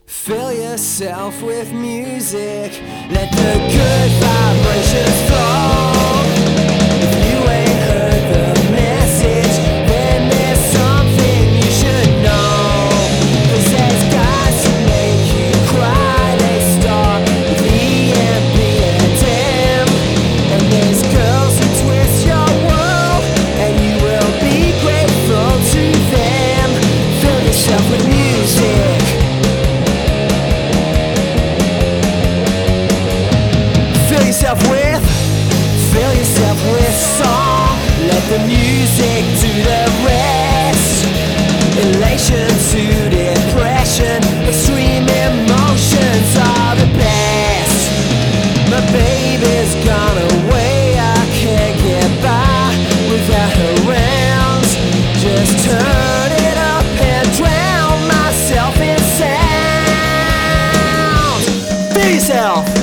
Fill yourself with music, let the good vibrations flow. If you ain't heard the message, then there's something you should know. 'Cause there's guys who make you cry, they start with EMP&M. And there's girls who twist your world, and you will be grateful to them. Fill yourself with music. Fill yourself with song. Let the music do the rest. Elation to depression, extreme emotions are the best. My baby's gone away, I can't get by without her around. Just turn it up and drown myself in sound. Fill yourself.